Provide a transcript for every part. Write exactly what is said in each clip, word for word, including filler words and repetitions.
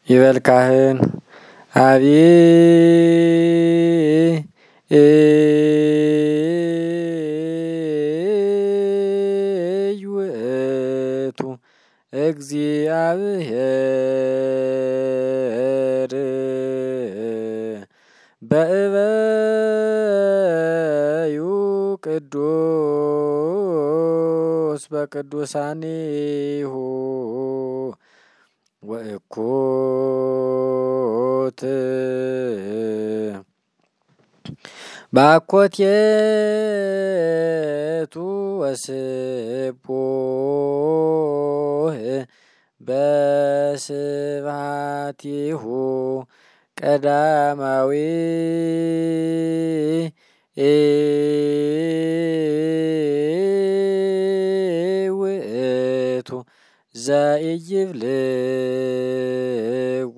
ይበል ካህን አቢ ውእቱ እግዚአብሔር በእበዩ ቅዱስ በቅዱሳኒሁ ወእኩት ባኮቴቱ ወስቡህ በስብሐቲሁ ቀዳማዊ ውእቱ ዘኢይብልዎ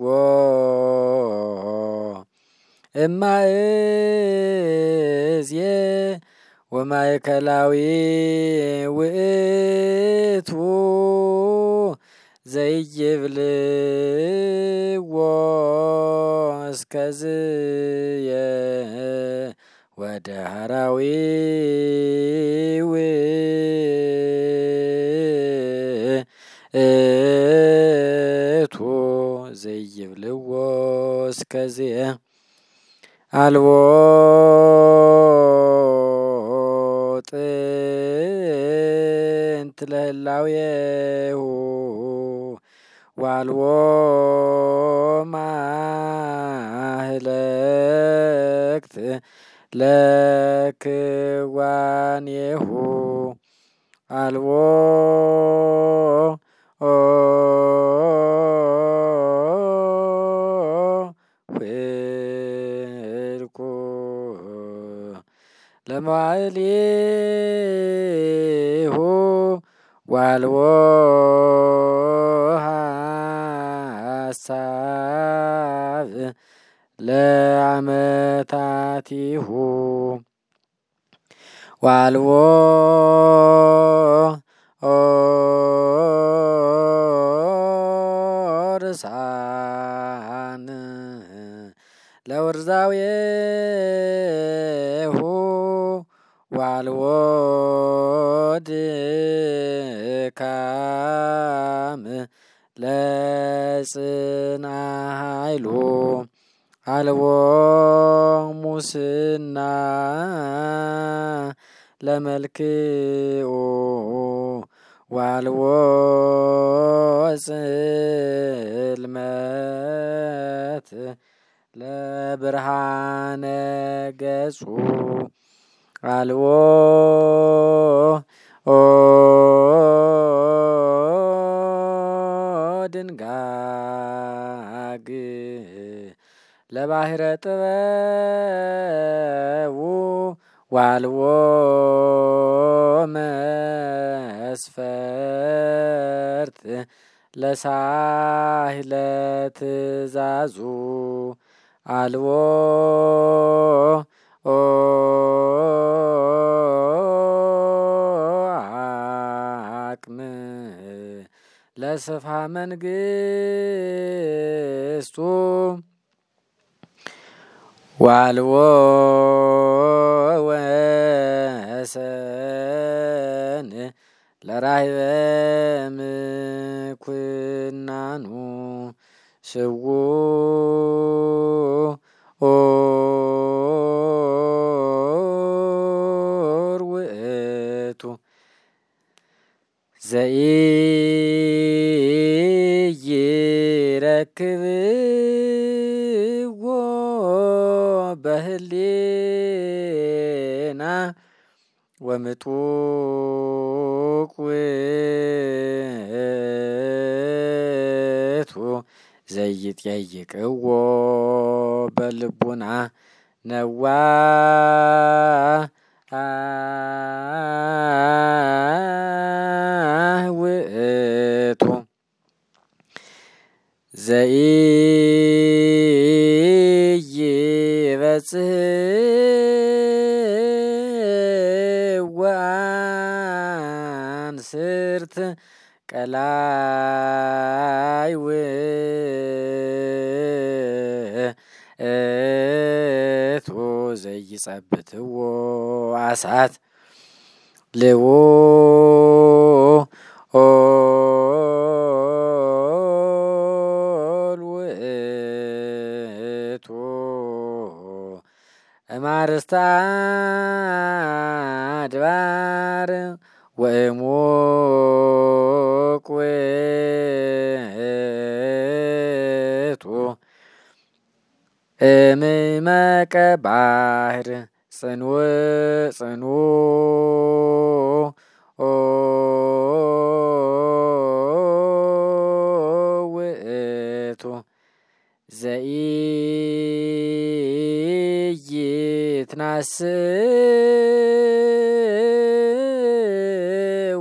እማእዝየ ወማእከላዊ ውእቱ ዘኢይብልዎ እስከዝየ ወደሃራዊ ውእቱ ዘኢይብልዎ እስከዝየ አልቦ ጥንት ለህላዌሁ ወአልቦ ማህለክት ለክዋኔሁ አልቦ ፍልቁ ለመዋዕሊሁ ወአልቦ ሐሳብ ለዓመታቲሁ ወአልቦ ርሳን ለወርዛዌሁ ወአልቦ ድካም ለጽንዐ ኃይሉ አልቦ ሙስና ለመልክኡ ወአልቦ ጽልመት ለብርሃነ ገጹ አልቦ ድንጋግ ለባህረ ጥበቡ ወአልቦ መስፈርት ለሳህለ ትእዛዙ አልቦ አቅም ለስፍሐ መንግስቱ ወአልቦ ወሰን ለራህበ ምኩናኑ ስውር ውእቱ ዘኢይረክብዎ በህሊና ወምጡቅ ውእቱ ዘይጠይቅዎ በልቡና ነዋህ ውእቱ ዘኢይበጽሕዎ አንስርት ቀላይ ውእቱ እቱ ዘይጸብትዎ አሳት ልዎ ውእቱ እማርስታ አድባር ወእሙቅ ውእቱ እምዕመቀ ባሕር ጽንው ጽኑዕ ውእቱ ዘኢይትናስእ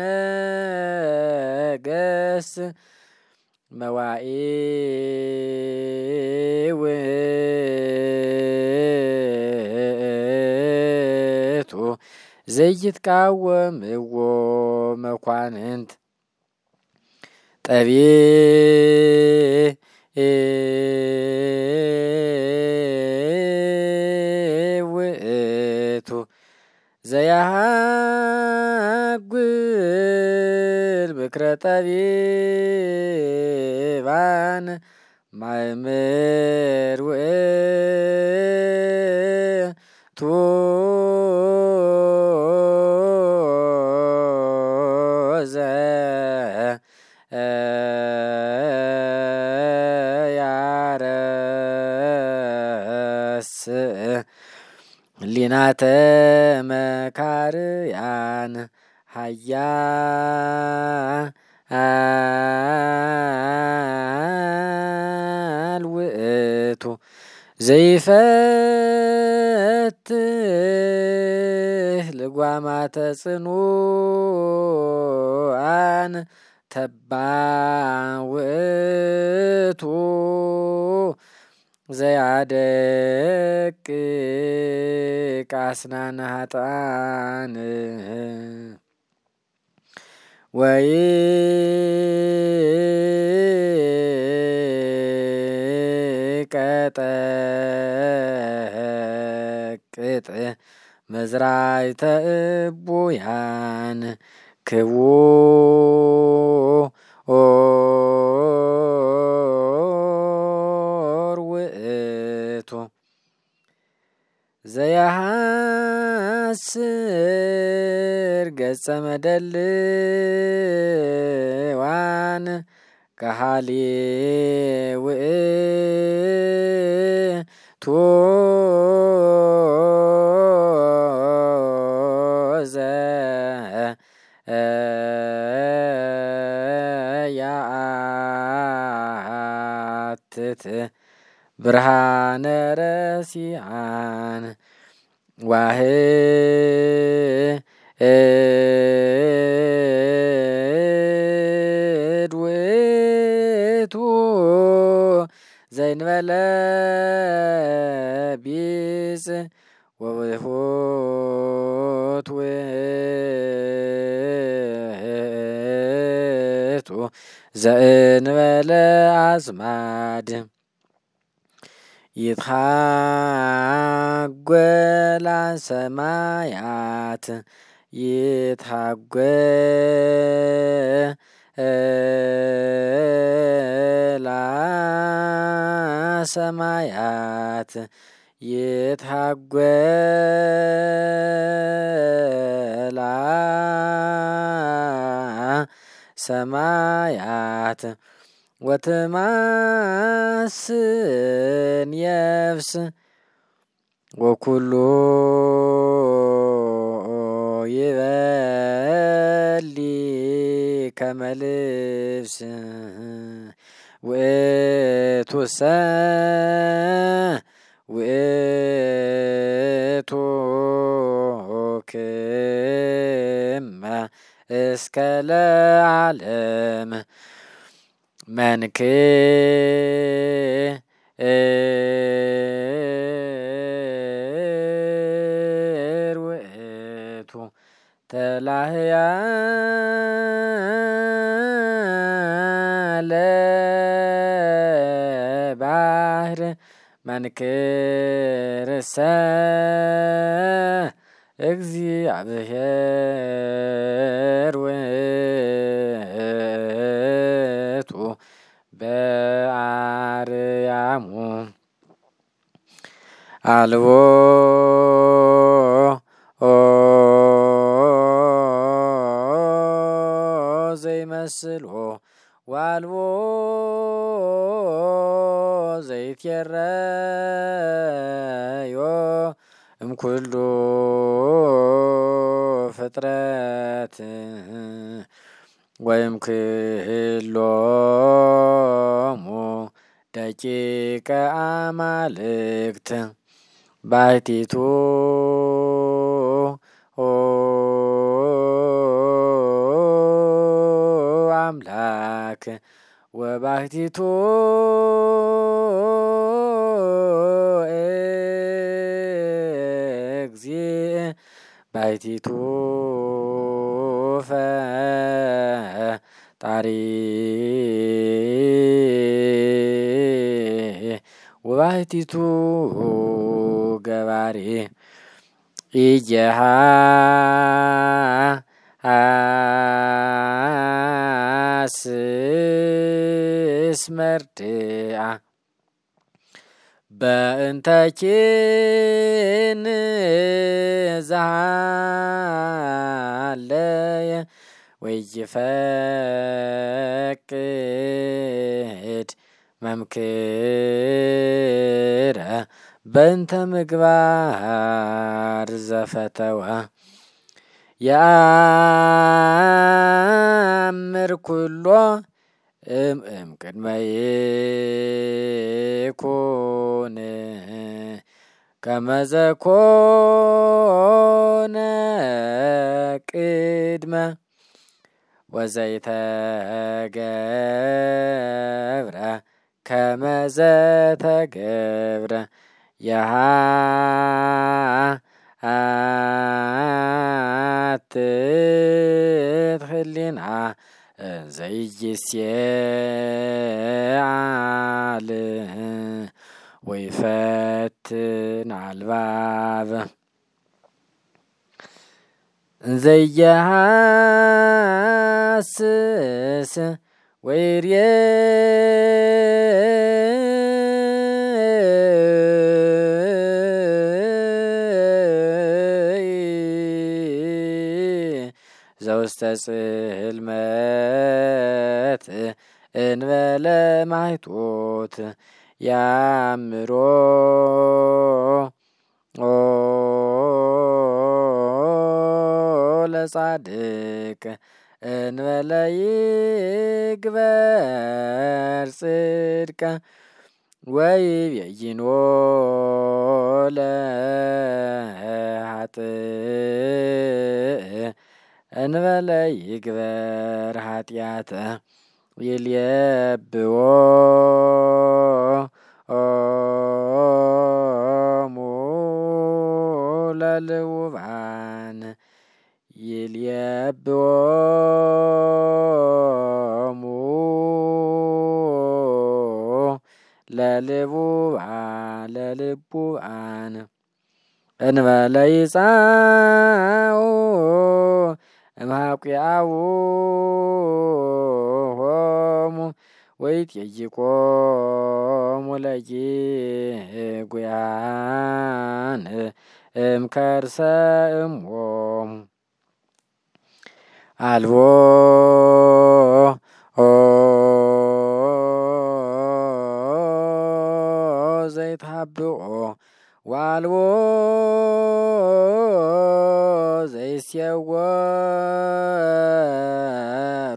ወነገሥ መዋኢ ውእቱ ዘይትቃወምዎ መኳንንት ጠቢብ ውእቱ ዘያሃጉል ምክረ ጠቢባን ማእምር ውእቱ ዘያረስእ ህሊናተ መካርያን ኃያል ውእቱ ዘይፈትህ ልጓማተ ጽኑዓን ተባዕ ውእቱ ዘያደቅቅ አስናነ ኃጥኣን ወይቀጠቅጥ መዝራዕተ እቡያን ክቡር ውእቱ ዘያሐስር ገጸ መደልዋን ከሃሊ ውእቱ ዘያአትት ብርሃነ ረሲዓን ዋህድ ውእቱ ዘእንበለ ቢጽ ወውሑት ውእቱ ዘእንበለ አዝማድ ይትሐጐላ ሰማያት ይትሐጐላ ሰማያት ይትሐጐላ ሰማያት ወትማስን የብስ ወኩሉ ይበሊ ከመ ልብስ ውእቱሰ ውእቱ ክመ እስከ ለዓለም መንክር ውእቱ ተላህያ ለባህር መንክርሰ እግዚአብሔር ውእቱ በአርያሙ አልቦ ዘይመስሎ ዋልቦ ዘይትየረዮ እምኩሉ ፍጥረት ወይም ክህሎሙ ደቂቀ አማልክት ባሕቲቱ አምላክ ወባሕቲቱ እግዚእ ባሕቲቱ ፈጣሪ ወባሕቲቱ ገባሬ ኢየሐስስ መርድአ በእንተ ኪንዛለየ ወይፈቅድ መምክረ በእንተ ምግባር ዘፈተወ የአምር ኩሎ እምእም ቅድመ ይኩን ከመ ዘኮነ ቅድመ ወዘይተገብረ ከመ ዘተገብረ የሃትት ህሊና ዘይስየአል ወይፈትን አልባብ እንዘየሐስስ ወይርየ ዘውስተ ጽልመት እንበለ ማይቶት ያምሮ ለጻድቅ እንበለ ይግበር ጽድቀ ወይቤይኖ ለኃጥእ እንበለ ይግበር ኃጢአተ ይልየብዎ ሙ ለልውባን ይልየብዎሙ ለልቡባን ለልቡባን እንበለ ይጻኡ እምኀቁአቡሆሙ ወይትየይቆሙ ለጊጉያን እምከርሰ እሞሙ አልቦ ዘይትሃብኦ ዋልቦ ዘይስየወሮ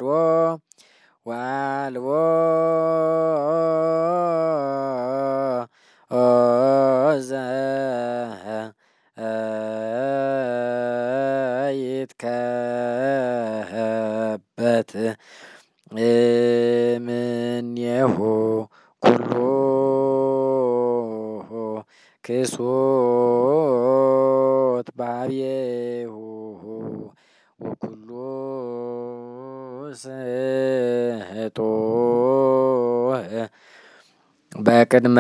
ዋልቦ ዘይትከበት እምኔሁ ኩሉ ክሱት ባብየሁ ወኩሉ ስጡህ በቅድመ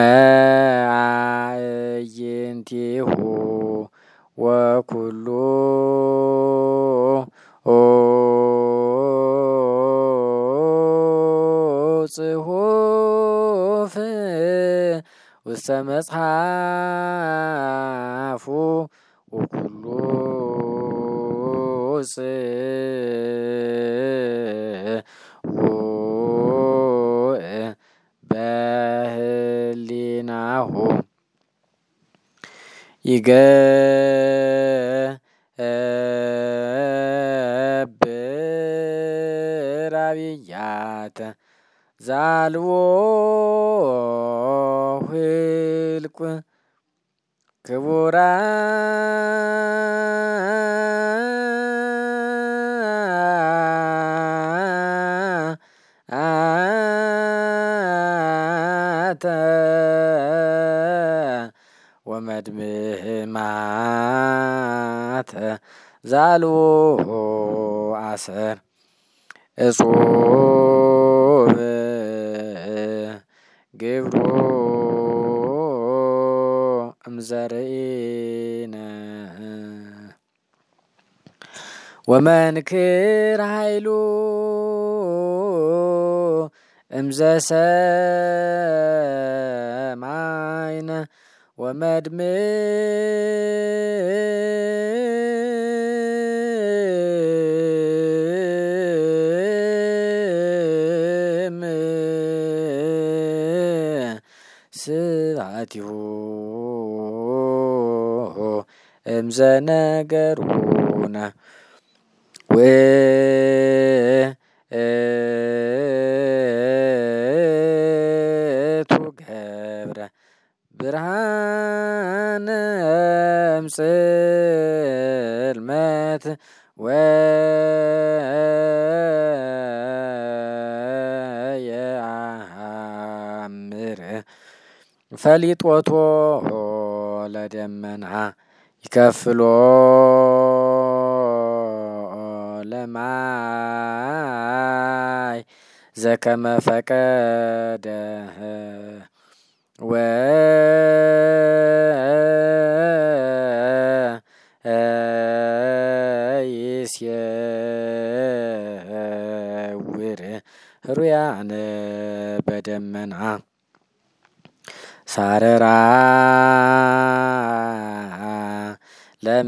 አዕይንቲሁ ወኩሉ ጽሑፍ ውስተ መጽሐፉ ወኩሉ ጽውዕ በህሊናሁ ይገብር አብያተ ዘአልቦ ህልቁ ክቡራተ ወመድምሃማተ ዘአልቦ አሰር እጹብ ግብሮ እምዘርኢነ ወመንክር ኃይሉ እምዘሰማይነ ወመድምም ስብሐቲሁ እምዘነገሩነ ውእቱ ገብረ ብርሃነ እምጽልመት ወየአምር ፈሊጦቶ ለደመና ይከፍሎ ለማይ ዘከመ ፈቀደ ወይሴውር ህሩያነ በደመና ሳረራ ለም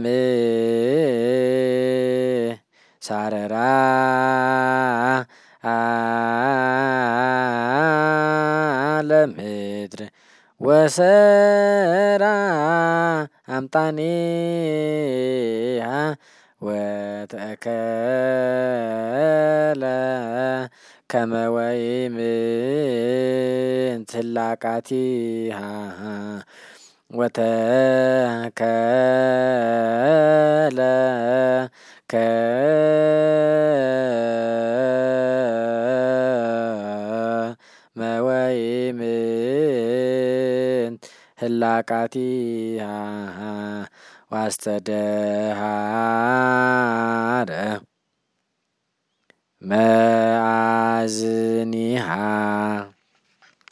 ሳረራ ለምድር ወሰራ አምጣኔሃ ወተከለ ከመ ወይምንት ህላቃቲሃ ወተከለ ከመ ወይምንት ህላቃቲሃ ዋስተደሃረ መአዝኒሃ